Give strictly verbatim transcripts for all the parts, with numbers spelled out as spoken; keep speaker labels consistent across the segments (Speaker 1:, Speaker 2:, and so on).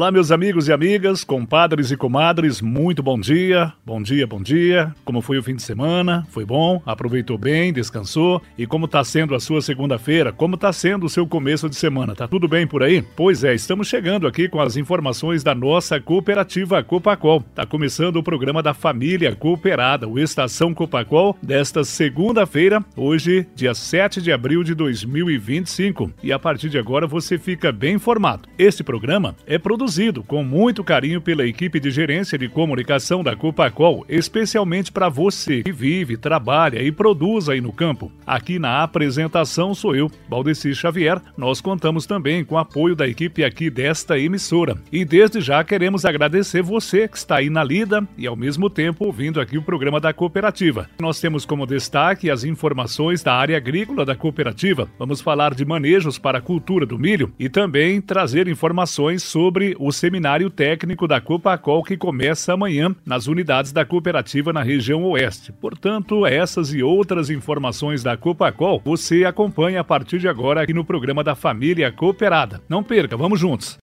Speaker 1: Olá, meus amigos e amigas, compadres e comadres, muito bom dia, bom dia, bom dia. Como foi o fim de semana? Foi bom? Aproveitou bem? Descansou? E como está sendo a sua segunda-feira? Como está sendo o seu começo de semana? Tá tudo bem por aí? Pois é, estamos chegando aqui com as informações da nossa cooperativa Copacol. Tá começando o programa da Família Cooperada, o Estação Copacol, desta segunda-feira, hoje, dia sete de abril de dois mil e vinte e cinco. E a partir de agora você fica bem informado. Este programa é produzido com muito carinho pela equipe de gerência de comunicação da Copacol, especialmente para você que vive, trabalha e produz aí no campo. Aqui na apresentação sou eu, Valdeci Xavier. Nós contamos também com o apoio da equipe aqui desta emissora. E desde já queremos agradecer você que está aí na lida e ao mesmo tempo ouvindo aqui o programa da cooperativa. Nós temos como destaque as informações da área agrícola da cooperativa. Vamos falar de manejos para a cultura do milho e também trazer informações sobre o seminário técnico da Copacol que começa amanhã nas unidades da cooperativa na região oeste. Portanto, essas e outras informações da Copacol você acompanha a partir de agora aqui no programa da Família Cooperada. Não perca, vamos juntos!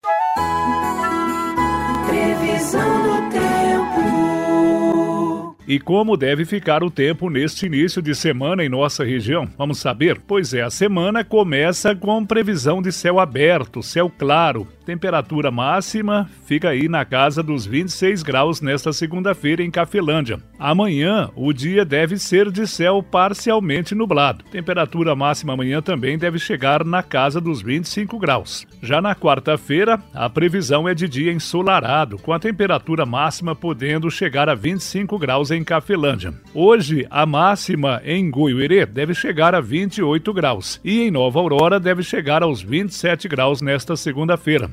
Speaker 1: Previsão do tempo. E como deve ficar o tempo neste início de semana em nossa região? Vamos saber? Pois é, a semana começa com previsão de céu aberto, céu claro. Temperatura máxima fica aí na casa dos vinte e seis graus nesta segunda-feira em Cafelândia. Amanhã o dia deve ser de céu parcialmente nublado. Temperatura máxima amanhã também deve chegar na casa dos vinte e cinco graus. Já na quarta-feira, a previsão é de dia ensolarado, com a temperatura máxima podendo chegar a vinte e cinco graus em Cafelândia. Hoje, a máxima em Goiuerê deve chegar a vinte e oito graus e em Nova Aurora deve chegar aos vinte e sete graus nesta segunda-feira.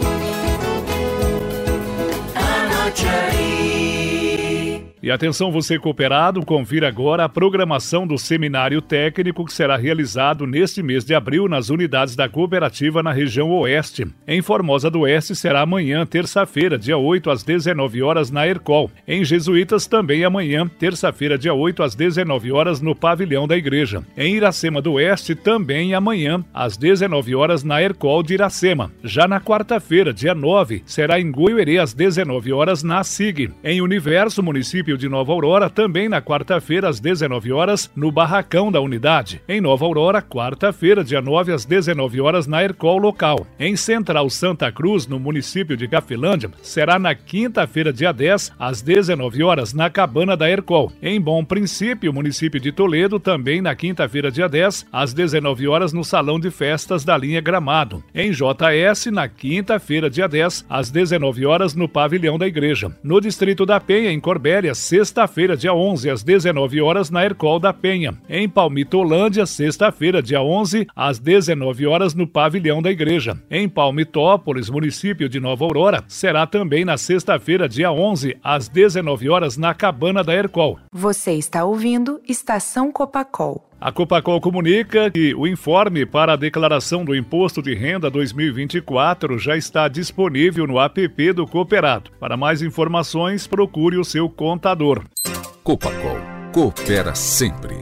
Speaker 1: E atenção você cooperado, confira agora a programação do seminário técnico que será realizado neste mês de abril nas unidades da cooperativa na região oeste. Em Formosa do Oeste será amanhã, terça-feira, dia oito às dezenove horas na Ercol. Em Jesuítas também amanhã, terça-feira, dia oito às dezenove horas no pavilhão da igreja. Em Iracema do Oeste também amanhã às dezenove horas na Ercol de Iracema. Já na quarta-feira, dia nove, será em Goiuerê às dezenove horas na S I G. Em Universo, município de Nova Aurora, também na quarta-feira às dezenove horas no barracão da unidade. Em Nova Aurora, quarta-feira, dia nove às dezenove horas na Ercol local. Em Central Santa Cruz, no município de Cafelândia, será na quinta-feira, dia dez às dezenove horas na cabana da Ercol. Em Bom Princípio, município de Toledo, também na quinta-feira, dia dez às dezenove horas no salão de festas da linha Gramado. Em J S, na quinta-feira, dia dez às dezenove horas no pavilhão da igreja. No distrito da Penha, em Corbélia, sexta-feira, dia onze, às dezenove horas, na Ercol da Penha. Em Palmitolândia, sexta-feira, dia onze, às dezenove horas, no pavilhão da igreja. Em Palmitópolis, município de Nova Aurora, será também na sexta-feira, dia onze, às dezenove horas, na cabana da Ercol.
Speaker 2: Você está ouvindo Estação Copacol.
Speaker 1: A Copacol comunica que o informe para a declaração do Imposto de Renda dois mil e vinte e quatro já está disponível no app do Cooperado. Para mais informações, procure o seu contador.
Speaker 3: Copacol, coopera sempre.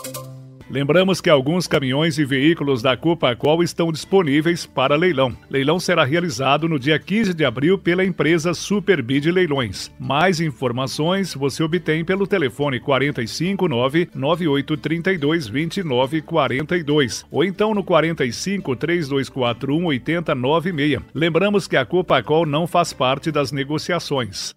Speaker 1: Lembramos que alguns caminhões e veículos da Copacol estão disponíveis para leilão. Leilão será realizado no dia quinze de abril pela empresa Superbid Leilões. Mais informações você obtém pelo telefone quatro cinco nove, nove oito três dois, dois nove quatro dois ou então no quatro cinco, três dois quatro um, oito zero nove seis. Lembramos que a Copacol não faz parte das negociações.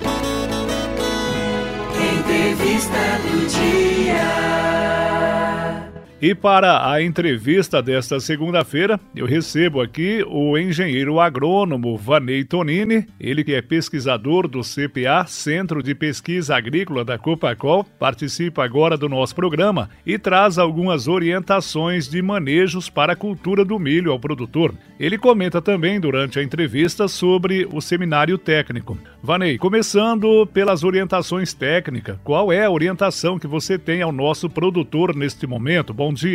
Speaker 1: Entrevista do dia. E para a entrevista desta segunda-feira, eu recebo aqui o engenheiro agrônomo Vaney Tonini, ele que é pesquisador do C P A, Centro de Pesquisa Agrícola da Copacol, participa agora do nosso programa e traz algumas orientações de manejos para a cultura do milho ao produtor. Ele comenta também durante a entrevista sobre o seminário técnico. Vaney, começando pelas orientações técnicas, qual é a orientação que você tem ao nosso produtor neste momento? Bom dia.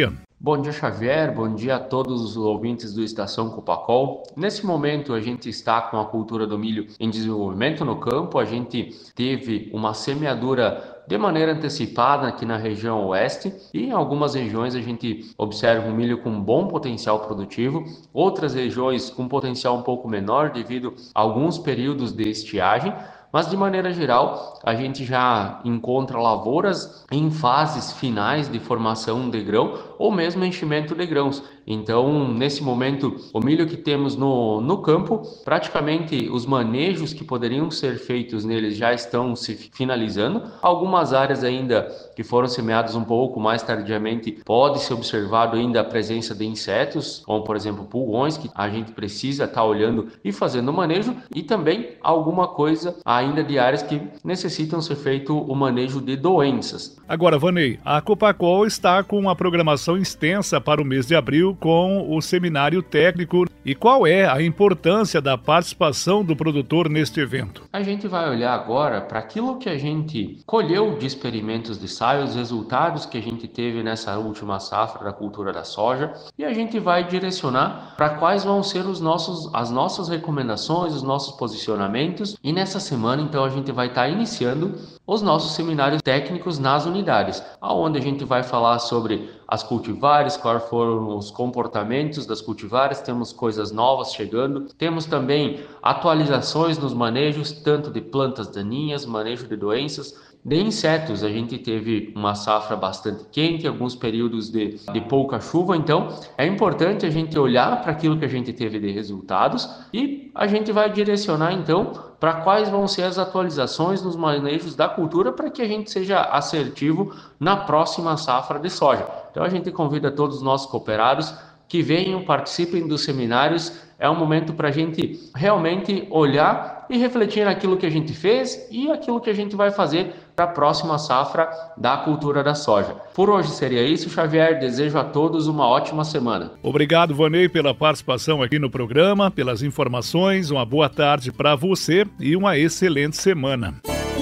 Speaker 4: Bom dia, Xavier. Bom dia a todos os ouvintes do Estação Copacol. Nesse momento, a gente está com a cultura do milho em desenvolvimento no campo. A gente teve uma semeadura de maneira antecipada aqui na região oeste e em algumas regiões a gente observa um milho com bom potencial produtivo, outras regiões com potencial um pouco menor devido a alguns períodos de estiagem. Mas, de maneira geral, a gente já encontra lavouras em fases finais de formação de grão ou mesmo enchimento de grãos. Então, nesse momento, o milho que temos no, no campo, praticamente os manejos que poderiam ser feitos neles já estão se finalizando. Algumas áreas ainda que foram semeadas um pouco mais tardiamente, pode ser observado ainda a presença de insetos, como por exemplo pulgões, que a gente precisa estar olhando e fazendo o manejo, e também alguma coisa ainda de áreas que necessitam ser feito o manejo de doenças.
Speaker 1: Agora, Vanei, a Copacol está com uma programação extensa para o mês de abril com o seminário técnico. E qual é a importância da participação do produtor neste evento?
Speaker 4: A gente vai olhar agora para aquilo que a gente colheu de experimentos de saio, os resultados que a gente teve nessa última safra da cultura da soja, e a gente vai direcionar para quais vão ser os nossos, as nossas recomendações, os nossos posicionamentos. E nessa semana, então, a gente vai estar iniciando os nossos seminários técnicos nas unidades, aonde a gente vai falar sobre as cultivares, quais foram os comportamentos das cultivares, temos coisas novas chegando, temos também atualizações nos manejos, tanto de plantas daninhas, manejo de doenças, de insetos. A gente teve uma safra bastante quente, alguns períodos de, de pouca chuva, então é importante a gente olhar para aquilo que a gente teve de resultados e a gente vai direcionar então para quais vão ser as atualizações nos manejos da cultura para que a gente seja assertivo na próxima safra de soja. Então a gente convida todos os nossos cooperados que venham, participem dos seminários. É um momento para a gente realmente olhar e refletir naquilo que a gente fez e aquilo que a gente vai fazer para a próxima safra da cultura da soja. Por hoje seria isso, Xavier. Desejo a todos uma ótima semana.
Speaker 1: Obrigado, Vanei, pela participação aqui no programa, pelas informações. Uma boa tarde para você e uma excelente semana.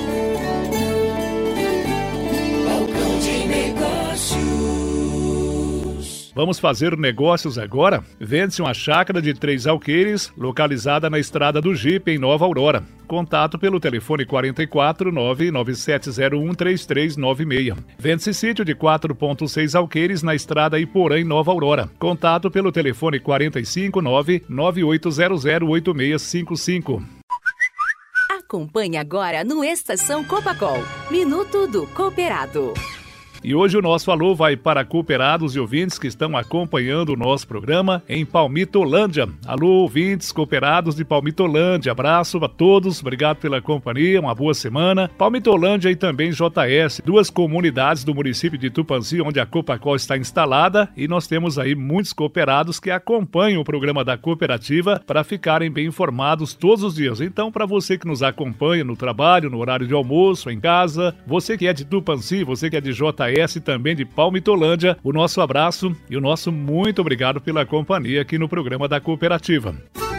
Speaker 1: Vamos fazer negócios agora? Vende-se uma chácara de três alqueires, localizada na Estrada do Jipe, em Nova Aurora. Contato pelo telefone quatro quatro nove nove sete zero um três três nove seis. Vende-se sítio de quatro ponto seis alqueires na Estrada Iporã, em Nova Aurora. Contato pelo telefone quatro cinco nove nove oito zero zero oito seis cinco cinco.
Speaker 5: Acompanhe agora no Estação Copacol, Minuto do Cooperado.
Speaker 1: E hoje o nosso alô vai para cooperados e ouvintes que estão acompanhando o nosso programa em Palmitolândia. Alô, ouvintes cooperados de Palmitolândia. Abraço a todos, obrigado pela companhia, uma boa semana. Palmitolândia e também J S, duas comunidades do município de Tupãssi, onde a Copacol está instalada, e nós temos aí muitos cooperados que acompanham o programa da cooperativa para ficarem bem informados todos os dias. Então, para você que nos acompanha no trabalho, no horário de almoço, em casa, você que é de Tupãssi, você que é de J S, também de Palmitolândia, o nosso abraço e o nosso muito obrigado pela companhia aqui no programa da cooperativa.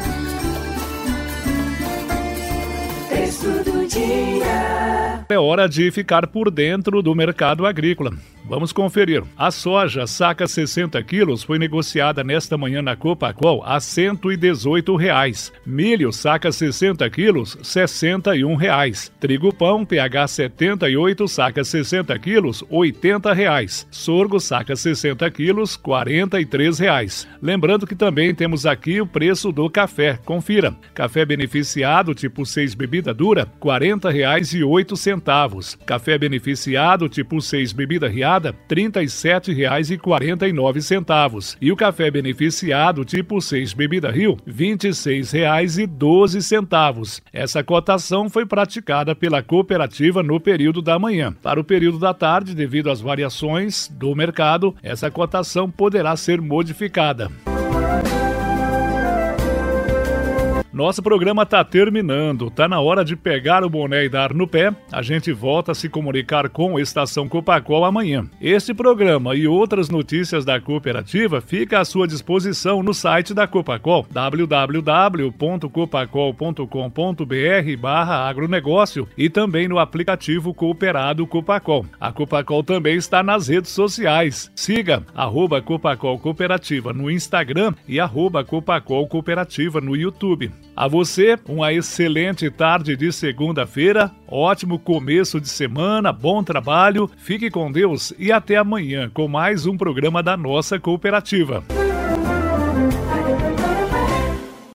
Speaker 6: Texto do dia.
Speaker 1: É hora de ficar por dentro do mercado agrícola. Vamos conferir. A soja, saca sessenta quilos, foi negociada nesta manhã na Copacol a cento e dezoito reais. Milho, saca sessenta quilos, sessenta e um reais. Trigo pão, P H setenta e oito, saca sessenta quilos, oitenta reais. Sorgo, saca sessenta quilos, quarenta e três reais. Lembrando que também temos aqui o preço do café. Confira. Café beneficiado, tipo seis bebida dura, quarenta reais e oito centavos. Café beneficiado, tipo seis bebida riada, trinta e sete reais e quarenta e nove centavos. E o café beneficiado tipo seis bebida Rio, vinte e seis reais e doze centavos. Essa cotação foi praticada pela cooperativa no período da manhã. Para o período da tarde, devido às variações do mercado, essa cotação poderá ser modificada. Nosso programa tá terminando, tá na hora de pegar o boné e dar no pé. A gente volta a se comunicar com a Estação Copacol amanhã. Este programa e outras notícias da cooperativa fica à sua disposição no site da Copacol, w w w ponto copacol ponto com ponto b r barra agronegócio, e também no aplicativo Cooperado Copacol. A Copacol também está nas redes sociais. Siga arroba Copacol Cooperativa no Instagram e arroba Copacol Cooperativa no YouTube. A você, uma excelente tarde de segunda-feira, ótimo começo de semana, bom trabalho, fique com Deus e até amanhã com mais um programa da nossa cooperativa.